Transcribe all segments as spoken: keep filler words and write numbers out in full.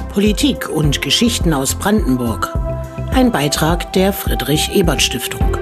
Politik und Geschichten aus Brandenburg. Ein Beitrag der Friedrich-Ebert-Stiftung.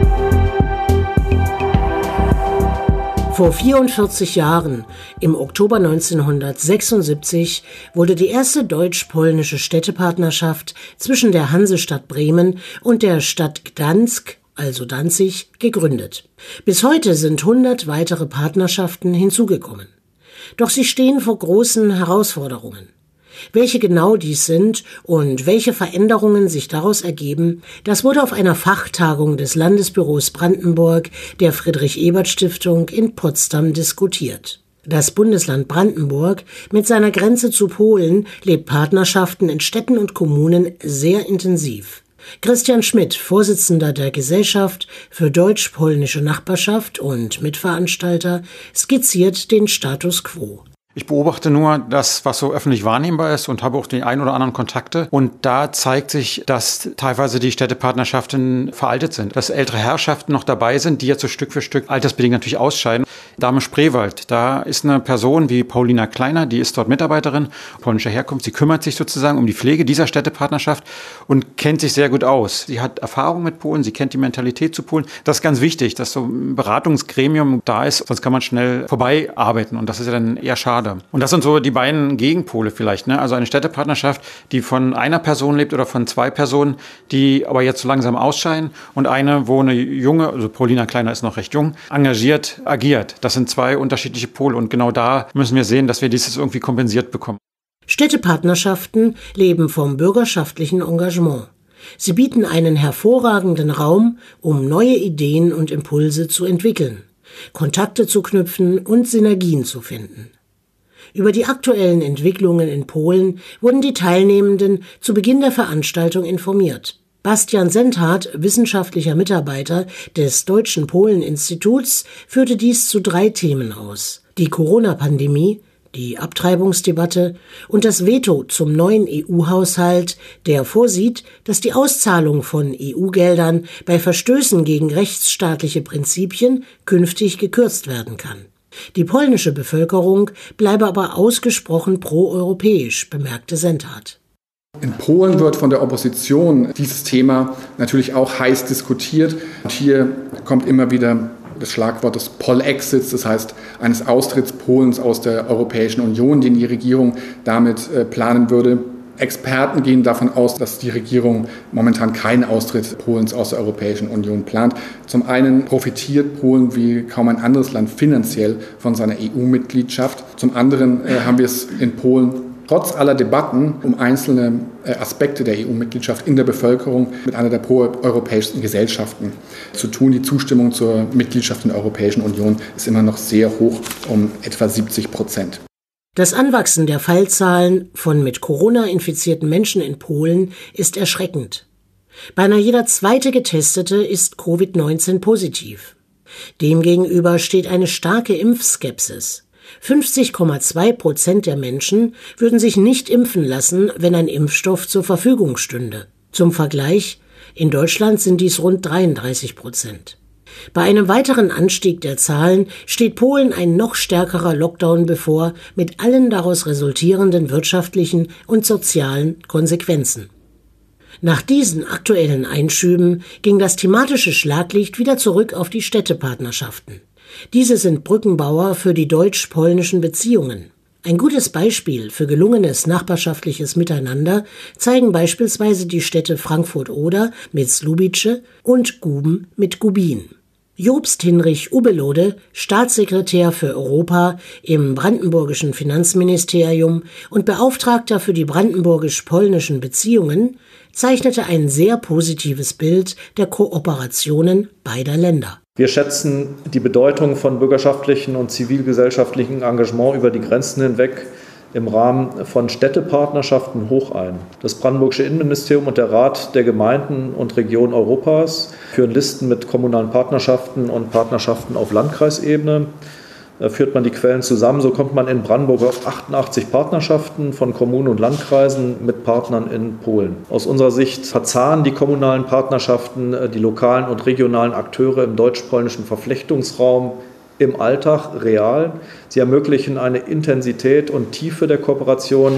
Vor vierundvierzig Jahren, im Oktober neunzehnhundertsechsundsiebzig, wurde die erste deutsch-polnische Städtepartnerschaft zwischen der Hansestadt Bremen und der Stadt Gdańsk, also Danzig, gegründet. Bis heute sind hundert weitere Partnerschaften hinzugekommen. Doch sie stehen vor großen Herausforderungen. Welche genau dies sind und welche Veränderungen sich daraus ergeben, das wurde auf einer Fachtagung des Landesbüros Brandenburg der Friedrich-Ebert-Stiftung in Potsdam diskutiert. Das Bundesland Brandenburg mit seiner Grenze zu Polen lebt Partnerschaften in Städten und Kommunen sehr intensiv. Christian Schmidt, Vorsitzender der Gesellschaft für deutsch-polnische Nachbarschaft und Mitveranstalter, skizziert den Status quo. Ich beobachte nur das, was so öffentlich wahrnehmbar ist und habe auch die ein oder anderen Kontakte. Und da zeigt sich, dass teilweise die Städtepartnerschaften veraltet sind. Dass ältere Herrschaften noch dabei sind, die jetzt so Stück für Stück altersbedingt natürlich ausscheiden. Dame Spreewald, da ist eine Person wie Paulina Kleiner, die ist dort Mitarbeiterin, polnischer Herkunft. Sie kümmert sich sozusagen um die Pflege dieser Städtepartnerschaft und kennt sich sehr gut aus. Sie hat Erfahrung mit Polen, sie kennt die Mentalität zu Polen. Das ist ganz wichtig, dass so ein Beratungsgremium da ist, sonst kann man schnell vorbei arbeiten. Und das ist ja dann eher schade. Und das sind so die beiden Gegenpole vielleicht, ne? Also eine Städtepartnerschaft, die von einer Person lebt oder von zwei Personen, die aber jetzt so langsam ausscheiden, und eine, wo eine junge, also Paulina Kleiner ist noch recht jung, engagiert agiert. Das sind zwei unterschiedliche Pole und genau da müssen wir sehen, dass wir dieses irgendwie kompensiert bekommen. Städtepartnerschaften leben vom bürgerschaftlichen Engagement. Sie bieten einen hervorragenden Raum, um neue Ideen und Impulse zu entwickeln, Kontakte zu knüpfen und Synergien zu finden. Über die aktuellen Entwicklungen in Polen wurden die Teilnehmenden zu Beginn der Veranstaltung informiert. Bastian Senthardt, wissenschaftlicher Mitarbeiter des Deutschen Polen-Instituts, führte dies zu drei Themen aus: die Corona-Pandemie, die Abtreibungsdebatte und das Veto zum neuen E U-Haushalt, der vorsieht, dass die Auszahlung von E U-Geldern bei Verstößen gegen rechtsstaatliche Prinzipien künftig gekürzt werden kann. Die polnische Bevölkerung bleibe aber ausgesprochen proeuropäisch, bemerkte Senthardt. In Polen wird von der Opposition dieses Thema natürlich auch heiß diskutiert. Und hier kommt immer wieder das Schlagwort des Poll-Exits, das heißt eines Austritts Polens aus der Europäischen Union, den die Regierung damit äh, planen würde. Experten gehen davon aus, dass die Regierung momentan keinen Austritt Polens aus der Europäischen Union plant. Zum einen profitiert Polen wie kaum ein anderes Land finanziell von seiner E U-Mitgliedschaft. Zum anderen äh, haben wir es in Polen trotz aller Debatten um einzelne äh, Aspekte der E U-Mitgliedschaft in der Bevölkerung mit einer der proeuropäischsten Gesellschaften zu tun. Die Zustimmung zur Mitgliedschaft in der Europäischen Union ist immer noch sehr hoch, um etwa siebzig Prozent. Das Anwachsen der Fallzahlen von mit Corona infizierten Menschen in Polen ist erschreckend. Beinahe jeder zweite Getestete ist Covid neunzehn positiv. Demgegenüber steht eine starke Impfskepsis. fünfzig Komma zwei Prozent der Menschen würden sich nicht impfen lassen, wenn ein Impfstoff zur Verfügung stünde. Zum Vergleich, in Deutschland sind dies rund dreiunddreißig Prozent. Bei einem weiteren Anstieg der Zahlen steht Polen ein noch stärkerer Lockdown bevor, mit allen daraus resultierenden wirtschaftlichen und sozialen Konsequenzen. Nach diesen aktuellen Einschüben ging das thematische Schlaglicht wieder zurück auf die Städtepartnerschaften. Diese sind Brückenbauer für die deutsch-polnischen Beziehungen. Ein gutes Beispiel für gelungenes nachbarschaftliches Miteinander zeigen beispielsweise die Städte Frankfurt-Oder mit Słubice und Guben mit Gubin. Jobst Hinrich Ubelode, Staatssekretär für Europa im brandenburgischen Finanzministerium und Beauftragter für die brandenburgisch-polnischen Beziehungen, zeichnete ein sehr positives Bild der Kooperationen beider Länder. Wir schätzen die Bedeutung von bürgerschaftlichen und zivilgesellschaftlichen Engagement über die Grenzen hinweg im Rahmen von Städtepartnerschaften hoch ein. Das Brandenburgische Innenministerium und der Rat der Gemeinden und Regionen Europas führen Listen mit kommunalen Partnerschaften und Partnerschaften auf Landkreisebene. Da führt man die Quellen zusammen, so kommt man in Brandenburg auf achtundachtzig Partnerschaften von Kommunen und Landkreisen mit Partnern in Polen. Aus unserer Sicht verzahnen die kommunalen Partnerschaften die lokalen und regionalen Akteure im deutsch-polnischen Verflechtungsraum im Alltag real. Sie ermöglichen eine Intensität und Tiefe der Kooperation,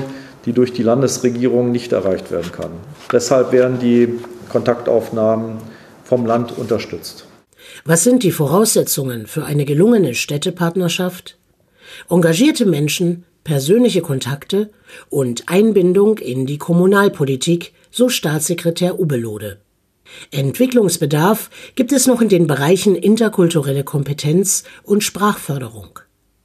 die durch die Landesregierung nicht erreicht werden kann. Deshalb werden die Kontaktaufnahmen vom Land unterstützt. Was sind die Voraussetzungen für eine gelungene Städtepartnerschaft? Engagierte Menschen, persönliche Kontakte und Einbindung in die Kommunalpolitik, so Staatssekretär Ubelode. Entwicklungsbedarf gibt es noch in den Bereichen interkulturelle Kompetenz und Sprachförderung.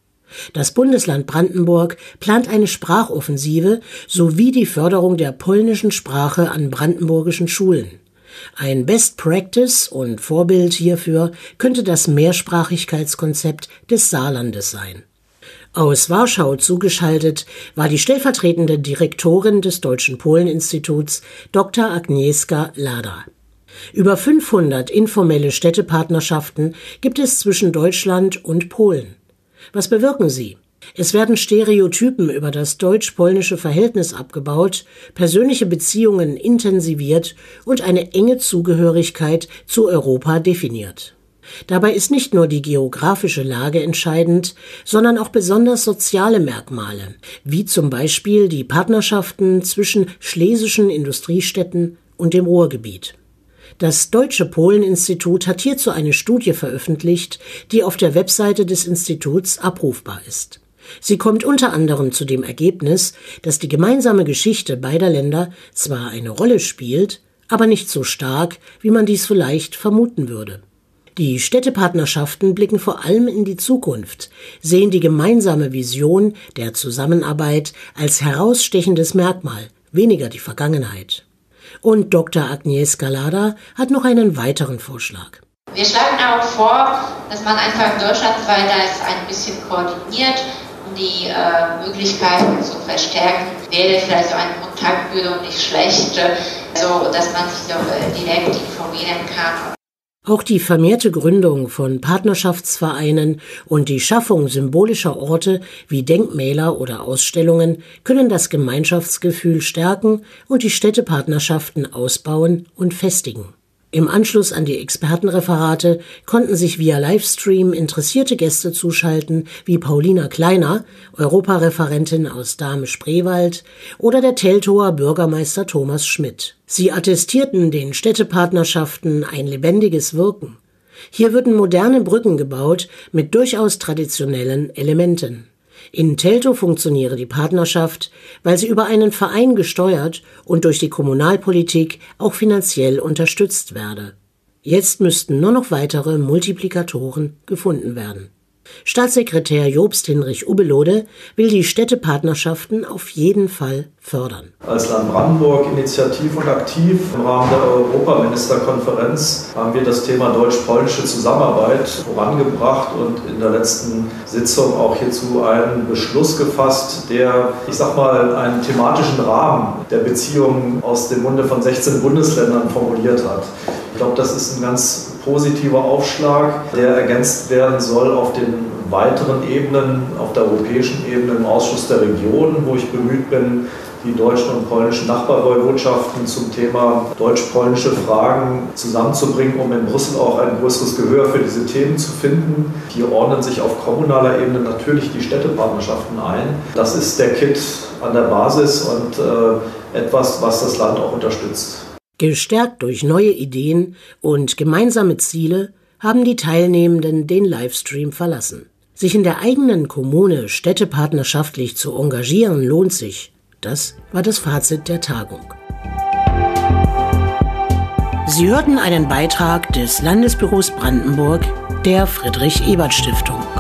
Das Bundesland Brandenburg plant eine Sprachoffensive sowie die Förderung der polnischen Sprache an brandenburgischen Schulen. Ein Best Practice und Vorbild hierfür könnte das Mehrsprachigkeitskonzept des Saarlandes sein. Aus Warschau zugeschaltet war die stellvertretende Direktorin des Deutschen Polen-Instituts Doktor Agnieszka Lada. Über fünfhundert informelle Städtepartnerschaften gibt es zwischen Deutschland und Polen. Was bewirken sie? Es werden Stereotypen über das deutsch-polnische Verhältnis abgebaut, persönliche Beziehungen intensiviert und eine enge Zugehörigkeit zu Europa definiert. Dabei ist nicht nur die geografische Lage entscheidend, sondern auch besonders soziale Merkmale, wie zum Beispiel die Partnerschaften zwischen schlesischen Industriestädten und dem Ruhrgebiet. Das Deutsche Polen-Institut hat hierzu eine Studie veröffentlicht, die auf der Webseite des Instituts abrufbar ist. Sie kommt unter anderem zu dem Ergebnis, dass die gemeinsame Geschichte beider Länder zwar eine Rolle spielt, aber nicht so stark, wie man dies vielleicht vermuten würde. Die Städtepartnerschaften blicken vor allem in die Zukunft, sehen die gemeinsame Vision der Zusammenarbeit als herausstechendes Merkmal, weniger die Vergangenheit. Und Doktor Agnieszka Lada hat noch einen weiteren Vorschlag. Wir schlagen auch vor, dass man einfach deutschlandweit das ein bisschen koordiniert, um die äh, Möglichkeiten zu verstärken. Wäre vielleicht so eine Kontaktbüro nicht schlecht, so dass man sich doch äh, direkt informieren kann. Auch die vermehrte Gründung von Partnerschaftsvereinen und die Schaffung symbolischer Orte wie Denkmäler oder Ausstellungen können das Gemeinschaftsgefühl stärken und die Städtepartnerschaften ausbauen und festigen. Im Anschluss an die Expertenreferate konnten sich via Livestream interessierte Gäste zuschalten, wie Paulina Kleiner, Europareferentin aus Dahme-Spreewald, oder der Teltower Bürgermeister Thomas Schmidt. Sie attestierten den Städtepartnerschaften ein lebendiges Wirken. Hier würden moderne Brücken gebaut mit durchaus traditionellen Elementen. In Teltow funktioniere die Partnerschaft, weil sie über einen Verein gesteuert und durch die Kommunalpolitik auch finanziell unterstützt werde. Jetzt müssten nur noch weitere Multiplikatoren gefunden werden. Staatssekretär Jobst Hinrich Ubelode will die Städtepartnerschaften auf jeden Fall fördern. Als Land Brandenburg initiativ und aktiv im Rahmen der Europaministerkonferenz haben wir das Thema deutsch-polnische Zusammenarbeit vorangebracht und in der letzten Sitzung auch hierzu einen Beschluss gefasst, der, ich sag mal, einen thematischen Rahmen der Beziehungen aus dem Munde von sechzehn Bundesländern formuliert hat. Ich glaube, das ist ein ganz positiver Aufschlag, der ergänzt werden soll auf den weiteren Ebenen, auf der europäischen Ebene im Ausschuss der Regionen, wo ich bemüht bin, die deutschen und polnischen Nachbarwoiwodschaften zum Thema deutsch-polnische Fragen zusammenzubringen, um in Brüssel auch ein größeres Gehör für diese Themen zu finden. Hier ordnen sich auf kommunaler Ebene natürlich die Städtepartnerschaften ein. Das ist der Kit an der Basis und äh, etwas, was das Land auch unterstützt. Gestärkt durch neue Ideen und gemeinsame Ziele haben die Teilnehmenden den Livestream verlassen. Sich in der eigenen Kommune städtepartnerschaftlich zu engagieren lohnt sich. Das war das Fazit der Tagung. Sie hörten einen Beitrag des Landesbüros Brandenburg der Friedrich-Ebert-Stiftung.